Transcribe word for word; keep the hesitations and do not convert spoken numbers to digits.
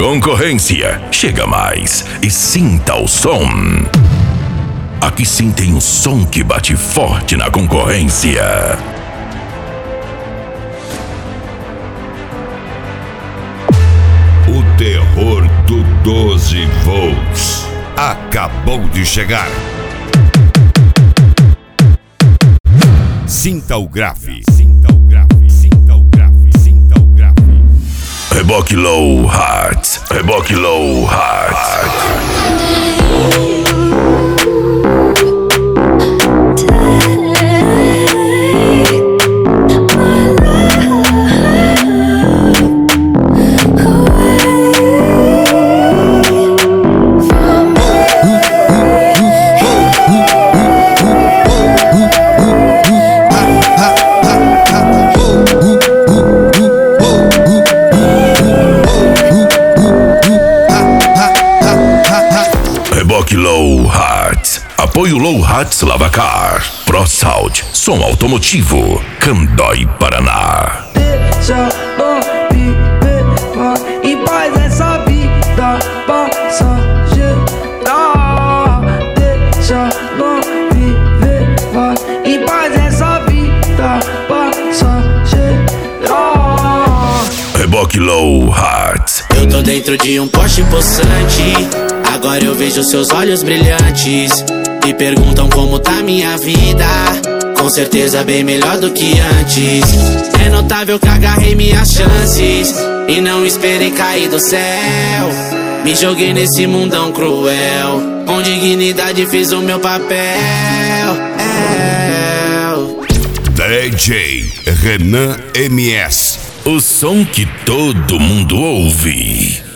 Concorrência, chega mais e sinta o som. Aqui sim tem um som que bate forte na concorrência. O terror do doze volts acabou de chegar. Sinta o grave, sinta o grave, sinta o grave, sinta o grave. Reboque Low Heart, Reboque Low Heart. Reboque Low Heart. Apoio Low Hearts Lavacar. ProSound, som automotivo. Candói, Paraná. Deixa eu viver em paz essa vida passageira. Deixa eu viver em paz essa vida passageira. Reboque Low Heart. Eu tô dentro de um Porsche possante. Agora eu vejo seus olhos brilhantes. Me perguntam como tá minha vida. Com certeza bem melhor do que antes. É notável que agarrei minhas chances e não esperei cair do céu. Me joguei nesse mundão cruel. Com dignidade fiz o meu papel. D J Renan M S. O som que todo mundo ouve.